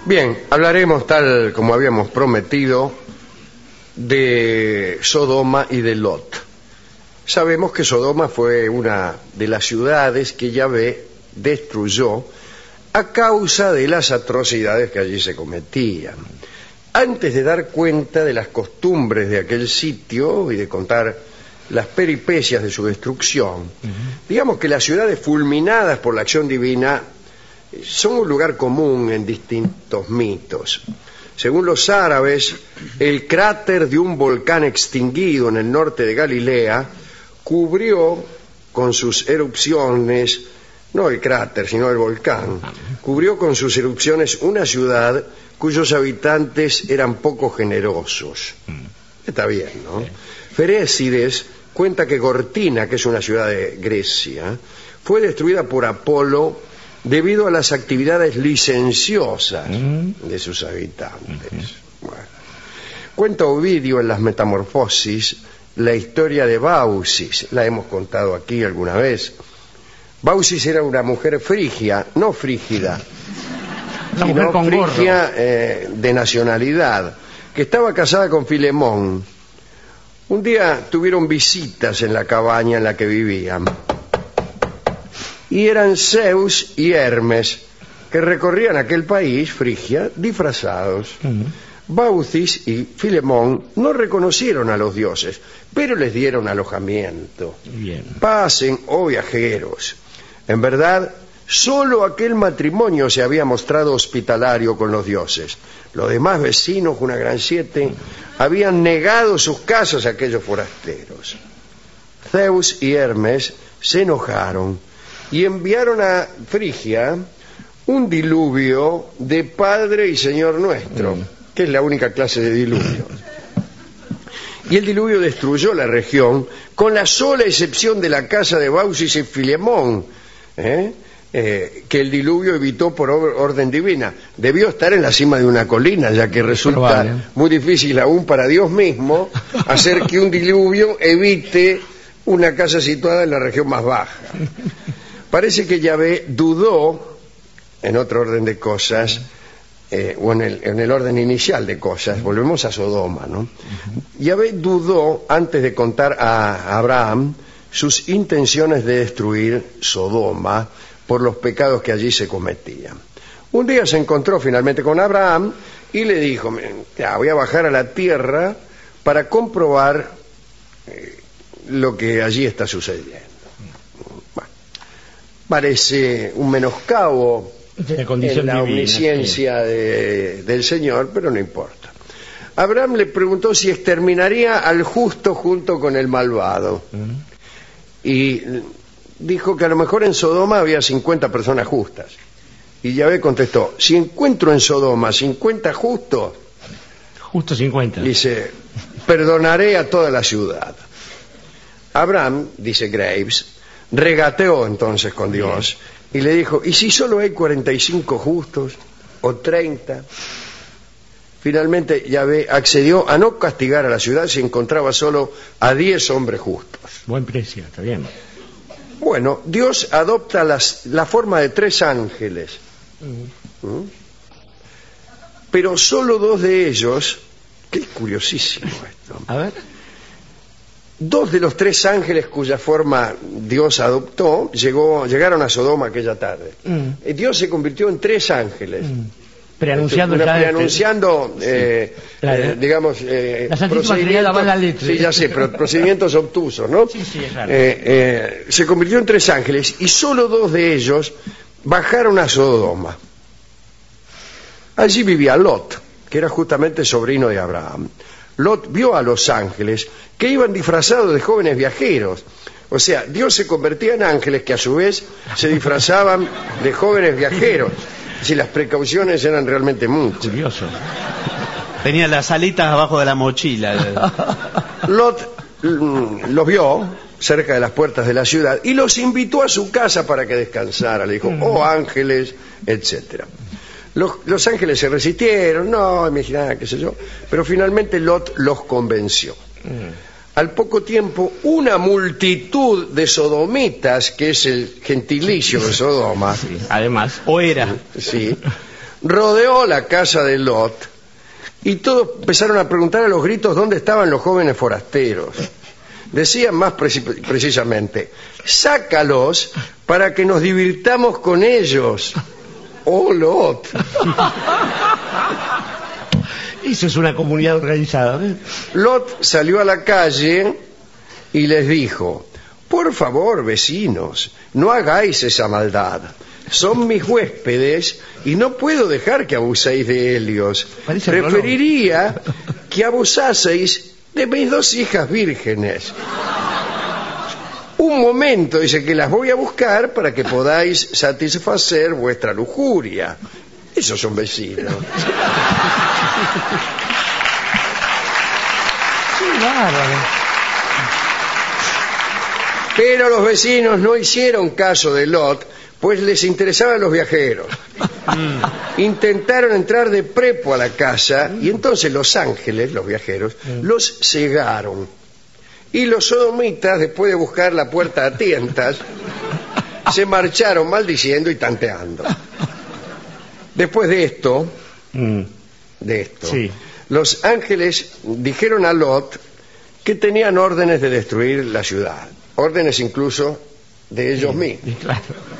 Bien, hablaremos tal como habíamos prometido de Sodoma y de Lot. Sabemos que Sodoma fue una de las ciudades que Yahvé destruyó a causa de las atrocidades que allí se cometían. Antes de dar cuenta de las costumbres de aquel sitio y de contar las peripecias de su destrucción, digamos que las ciudades fulminadas por la acción divina son un lugar común en distintos mitos. Según los árabes, el cráter de un volcán extinguido en el norte de Galilea cubrió con sus erupciones, no el cráter, sino el volcán, cubrió con sus erupciones una ciudad cuyos habitantes eran poco generosos. Está bien, ¿no? Ferécides cuenta que Gortina, que es una ciudad de Grecia, fue destruida por Apolo debido a las actividades licenciosas de sus habitantes. Bueno. Cuenta Ovidio en las Metamorfosis la historia de Baucis, la hemos contado aquí alguna vez. Baucis era una mujer frigia, no frígida, sino frigia de nacionalidad, que estaba casada con Filemón. Un día tuvieron visitas en la cabaña en la que vivían. Y eran Zeus y Hermes, que recorrían aquel país, Frigia, disfrazados. Baucis y Filemón no reconocieron a los dioses, pero les dieron alojamiento. Bien. Pasen, oh viajeros. En verdad, solo aquel matrimonio se había mostrado hospitalario con los dioses. Los demás vecinos, una gran siete, habían negado sus casas a aquellos forasteros. Zeus y Hermes se enojaron y enviaron a Frigia un diluvio de Padre y Señor nuestro, que es la única clase de diluvio. Y el diluvio destruyó la región, con la sola excepción de la casa de Baucis y Filemón, que el diluvio evitó por orden divina. Debió estar en la cima de una colina, ya que resulta muy difícil aún para Dios mismo hacer que un diluvio evite una casa situada en la región más baja. Parece que Yahvé dudó, en otro orden de cosas, o en el orden inicial de cosas, volvemos a Sodoma, ¿no? Yahvé dudó antes de contar a Abraham sus intenciones de destruir Sodoma por los pecados que allí se cometían. Un día se encontró finalmente con Abraham y le dijo: ya, voy a bajar a la tierra para comprobar lo que allí está sucediendo. Bueno, parece un menoscabo en la omnisciencia del Señor, pero no importa. Abraham le preguntó si exterminaría al justo junto con el malvado. Y dijo que a lo mejor en Sodoma había 50 personas justas. Y Yahvé contestó: si encuentro en Sodoma 50 justos, justo 50, dice, perdonaré a toda la ciudad. Abraham, dice Graves, regateó entonces con Dios y le dijo: ¿y si solo hay 45 justos o 30? Finalmente Yahvé accedió a no castigar a la ciudad si encontraba solo a 10 hombres justos. Buen precio, está bien. Bueno, Dios adopta la forma de 3 ángeles. Pero solo 2 de ellos, que es curiosísimo esto. A ver. 2 de los 3 ángeles cuya forma Dios adoptó llegaron a Sodoma aquella tarde. Dios se convirtió en 3 ángeles. Preanunciando digamos, procedimientos, sí, ya sé, pero procedimientos obtusos, ¿no? Sí, es raro. Se convirtió en 3 ángeles y solo 2 de ellos bajaron a Sodoma. Allí vivía Lot, que era justamente sobrino de Abraham. Lot vio a los ángeles que iban disfrazados de jóvenes viajeros. O sea, Dios se convertía en ángeles que a su vez se disfrazaban de jóvenes viajeros. Si las precauciones eran realmente muchas. Curioso. Tenía las alitas abajo de la mochila. Lot los vio cerca de las puertas de la ciudad y los invitó a su casa para que descansara. Le dijo: oh ángeles, etcétera. Los ángeles se resistieron, no, imaginaba, qué sé yo, pero finalmente Lot los convenció. Al poco tiempo, una multitud de sodomitas, que es el gentilicio de Sodoma, sí, además, o era, sí, rodeó la casa de Lot y todos empezaron a preguntar a los gritos dónde estaban los jóvenes forasteros. Decían más precisamente: sácalos para que nos divirtamos con ellos. ¡Oh, Lot! Eso es una comunidad organizada, ¿eh? Lot salió a la calle y les dijo: por favor, vecinos, no hagáis esa maldad. Son mis huéspedes y no puedo dejar que abuséis de ellos. Preferiría que abusaseis de mis 2 hijas vírgenes. Un momento, dice, que las voy a buscar para que podáis satisfacer vuestra lujuria. Esos son vecinos. Qué bárbaro. Pero los vecinos no hicieron caso de Lot, pues les interesaban los viajeros. Intentaron entrar de prepo a la casa y entonces los ángeles, los viajeros, los cegaron. Y los sodomitas, después de buscar la puerta a tientas, se marcharon maldiciendo y tanteando. Después de esto, Sí. los ángeles dijeron a Lot que tenían órdenes de destruir la ciudad, órdenes incluso de ellos mismos. Claro.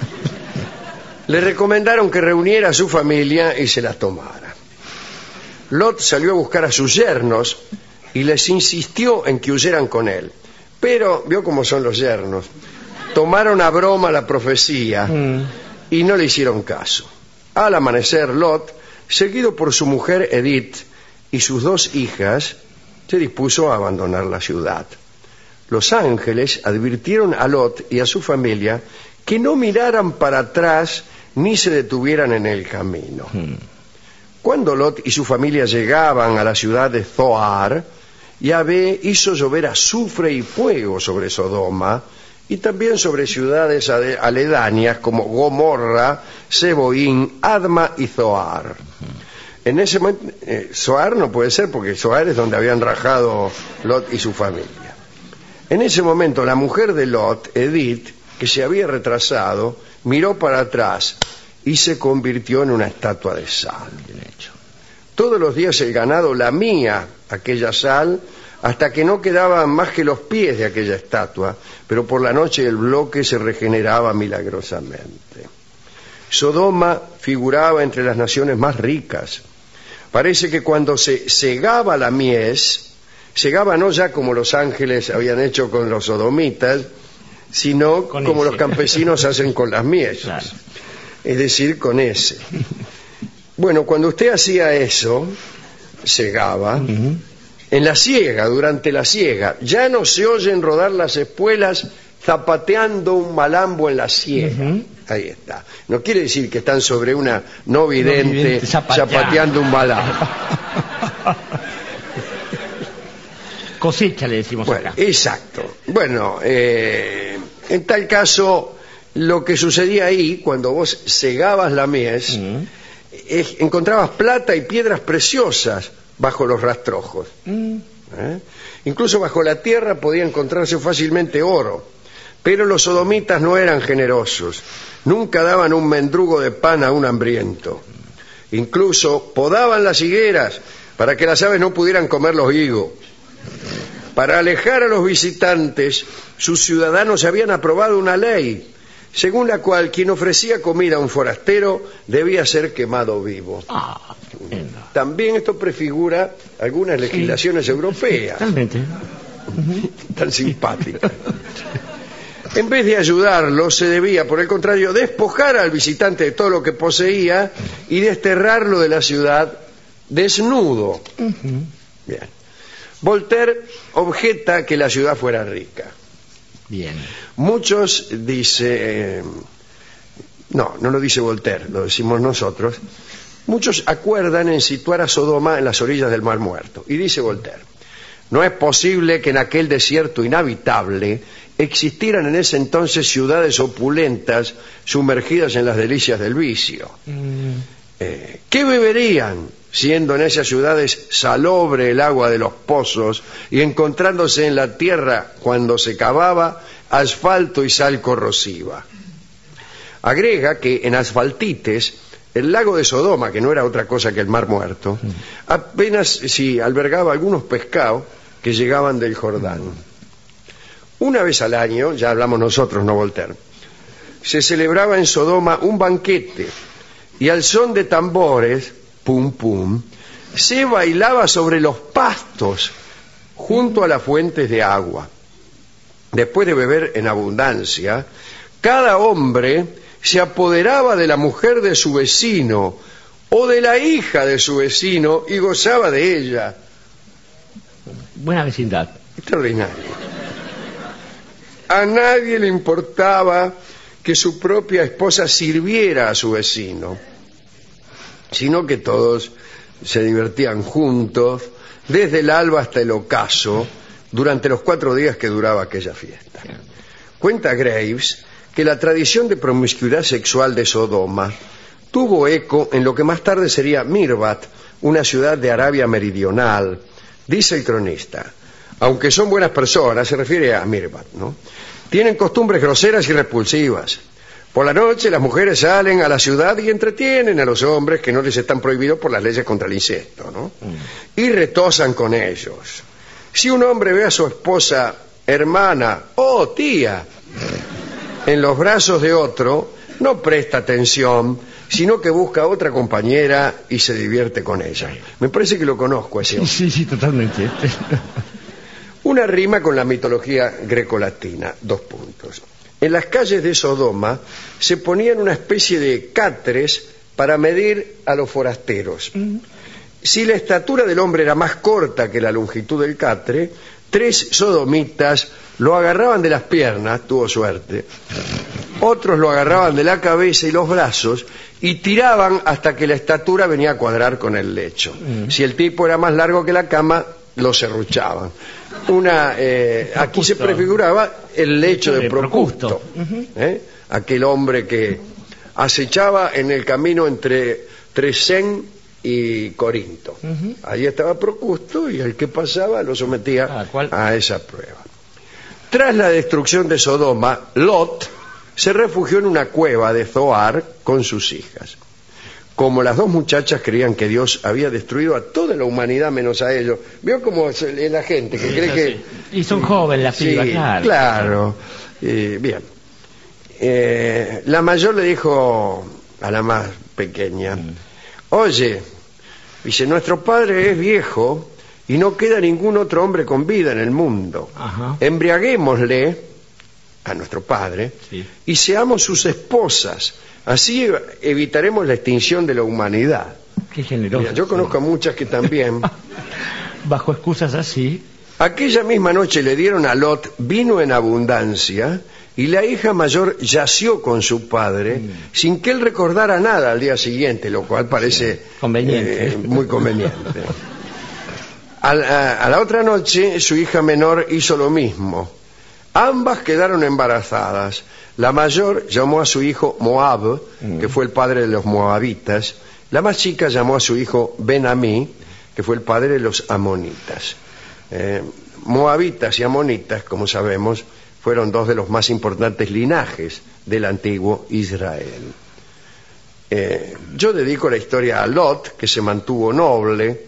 Le recomendaron que reuniera a su familia y se las tomara. Lot salió a buscar a sus yernos y les insistió en que huyeran con él. Pero, vio cómo son los yernos, tomaron a broma la profecía y no le hicieron caso. Al amanecer, Lot, seguido por su mujer Edith y sus 2 hijas, se dispuso a abandonar la ciudad. Los ángeles advirtieron a Lot y a su familia que no miraran para atrás ni se detuvieran en el camino. Cuando Lot y su familia llegaban a la ciudad de Zoar, Yahvé hizo llover azufre y fuego sobre Sodoma y también sobre ciudades aledañas como Gomorra, Seboín, Adma y Zoar. En ese momento, Zoar no puede ser porque Zoar es donde habían rajado Lot y su familia. En ese momento la mujer de Lot, Edith, que se había retrasado, miró para atrás y se convirtió en una estatua de sal. Bien hecho. Todos los días el ganado lamía aquella sal hasta que no quedaban más que los pies de aquella estatua, pero por la noche el bloque se regeneraba milagrosamente. Sodoma figuraba entre las naciones más ricas. Parece que cuando se segaba la mies, segaba no ya como los ángeles habían hecho con los sodomitas, sino con como ese. los campesinos hacen con las mies, Claro. es decir, con ese. Bueno, cuando usted hacía eso, segaba, en la siega, durante la siega, ya no se oyen rodar las espuelas zapateando un malambo en la siega. Ahí está. No quiere decir que están sobre una no vidente zapateando un malambo. Cosecha le decimos Bueno, acá. exacto. Bueno, en tal caso, lo que sucedía ahí, cuando vos segabas la mies, encontrabas plata y piedras preciosas bajo los rastrojos. Incluso bajo la tierra podía encontrarse fácilmente oro. Pero los sodomitas no eran generosos. Nunca daban un mendrugo de pan a un hambriento. Incluso podaban las higueras para que las aves no pudieran comer los higos. Para alejar a los visitantes, sus ciudadanos habían aprobado una ley, según la cual quien ofrecía comida a un forastero debía ser quemado vivo. También esto prefigura algunas legislaciones europeas, Totalmente. tan simpáticas. En vez de ayudarlo, se debía, por el contrario, despojar al visitante de todo lo que poseía y desterrarlo de la ciudad desnudo. Bien. Voltaire objeta que la ciudad fuera rica. Bien. Muchos no lo dice Voltaire, lo decimos nosotros. Muchos acuerdan en situar a Sodoma en las orillas del Mar Muerto. Y dice Voltaire: no es posible que en aquel desierto inhabitable existieran en ese entonces ciudades opulentas sumergidas en las delicias del vicio. ¿Qué beberían, siendo en esas ciudades salobre el agua de los pozos y encontrándose en la tierra, cuando se cavaba, asfalto y sal corrosiva? Agrega que en Asfaltites El lago de Sodoma, que no era otra cosa que el Mar Muerto, apenas si albergaba algunos pescados que llegaban del Jordán. Una vez al año, ya hablamos nosotros, no Voltaire, se celebraba en Sodoma un banquete y al son de tambores, pum pum, se bailaba sobre los pastos junto a las fuentes de agua. Después de beber en abundancia, cada hombre se apoderaba de la mujer de su vecino o de la hija de su vecino y gozaba de ella. Buena vecindad. Extraordinario. A nadie le importaba que su propia esposa sirviera a su vecino, sino que todos se divertían juntos desde el alba hasta el ocaso durante los 4 días que duraba aquella fiesta. Cuenta Graves que la tradición de promiscuidad sexual de Sodoma tuvo eco en lo que más tarde sería Mirbat, una ciudad de Arabia Meridional. Dice el cronista, aunque son buenas personas, se refiere a Mirbat, ¿no? Tienen costumbres groseras y repulsivas. Por la noche las mujeres salen a la ciudad y entretienen a los hombres que no les están prohibidos por las leyes contra el incesto, ¿no? Y retosan con ellos. Si un hombre ve a su esposa, hermana o tía en los brazos de otro, no presta atención, sino que busca a otra compañera y se divierte con ella. Me parece que lo conozco ese hombre. Sí, totalmente. Una rima con la mitología grecolatina, 2 puntos. En las calles de Sodoma se ponían una especie de catres para medir a los forasteros. Si la estatura del hombre era más corta que la longitud del catre, 3 sodomitas lo agarraban de las piernas, tuvo suerte, otros lo agarraban de la cabeza y los brazos y tiraban hasta que la estatura venía a cuadrar con el lecho. Si el tipo era más largo que la cama, lo serruchaban. Aquí se prefiguraba el lecho de Procusto, aquel hombre que acechaba en el camino entre Tresén y Corinto. Allí estaba Procusto y el que pasaba lo sometía a esa prueba. Tras la destrucción de Sodoma, Lot se refugió en una cueva de Zoar con sus hijas. Como las 2 muchachas creían que Dios había destruido a toda la humanidad menos a ellos. ¿Vio cómo es la gente que cree que... Y son jóvenes las pibas, claro. Bien. La mayor le dijo a la más pequeña, oye, dice, nuestro padre es viejo y no queda ningún otro hombre con vida en el mundo. Embriaguémosle a nuestro padre y seamos sus esposas. Así evitaremos la extinción de la humanidad. Qué generoso. Mira, yo conozco a muchas que también... Bajo excusas así. Aquella misma noche le dieron a Lot vino en abundancia y la hija mayor yació con su padre sin que él recordara nada al día siguiente, lo cual parece conveniente. Muy conveniente. A la otra noche su hija menor hizo lo mismo. Ambas quedaron embarazadas. La mayor llamó a su hijo Moab, que fue el padre de los moabitas. La más chica llamó a su hijo Ben-Amí, que fue el padre de los amonitas. Moabitas y amonitas, como sabemos, fueron 2 de los más importantes linajes del antiguo Israel. Yo dedico la historia a Lot, que se mantuvo noble,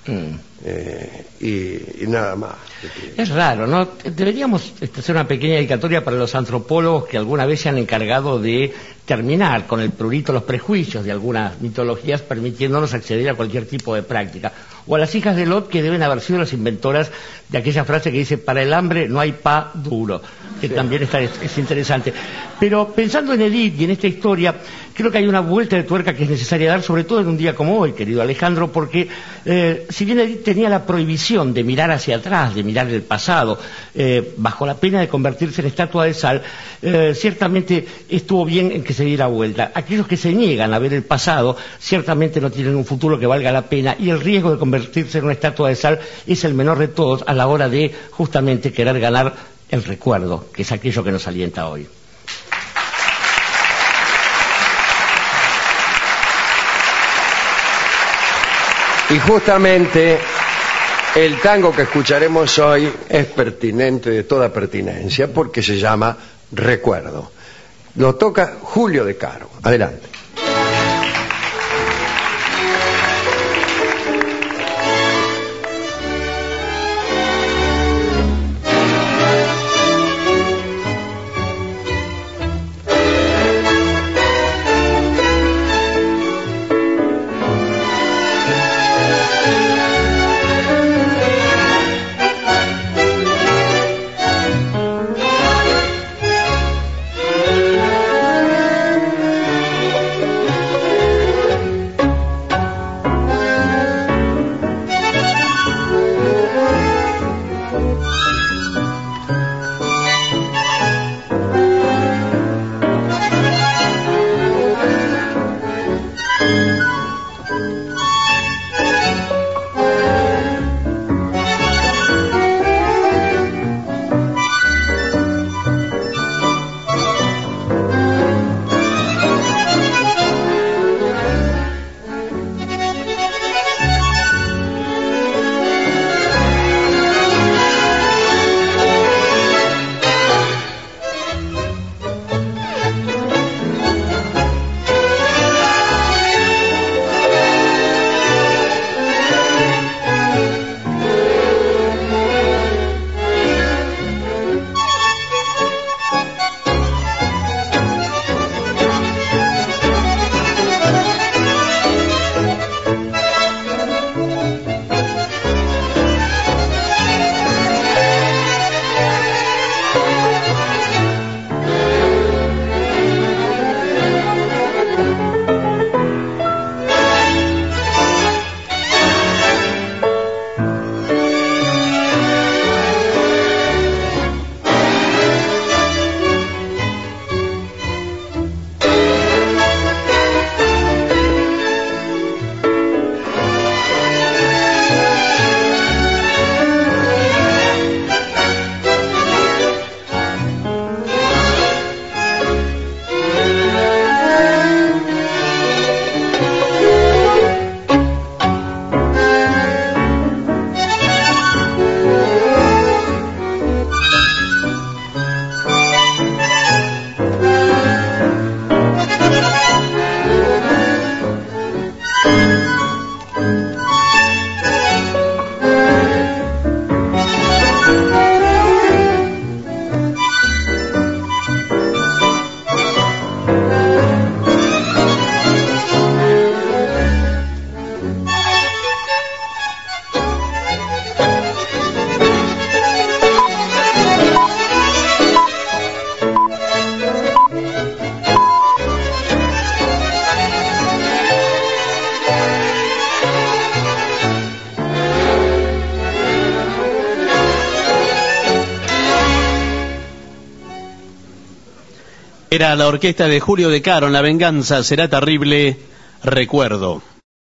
y nada más. Es raro, ¿no? Deberíamos hacer una pequeña dedicatoria para los antropólogos que alguna vez se han encargado de terminar con el prurito los prejuicios de algunas mitologías, permitiéndonos acceder a cualquier tipo de práctica. O a las hijas de Lot, que deben haber sido las inventoras de aquella frase que dice, para el hambre no hay pa duro, que también es interesante. Pero pensando en Edith y en esta historia, creo que hay una vuelta de tuerca que es necesaria dar, sobre todo en un día como hoy, querido Alejandro, porque si bien Edith tenía la prohibición de mirar hacia atrás, de mirar el pasado, bajo la pena de convertirse en estatua de sal, ciertamente estuvo bien en que se diera vuelta. Aquellos que se niegan a ver el pasado, ciertamente no tienen un futuro que valga la pena, y el riesgo de convertirse en una estatua de sal es el menor de todos a la hora de justamente querer ganar el recuerdo, que es aquello que nos alienta hoy. Y justamente el tango que escucharemos hoy es pertinente, de toda pertinencia, porque se llama Recuerdo. Lo toca Julio De Caro. Adelante. Era la orquesta de Julio De Caro en La venganza será terrible, recuerdo.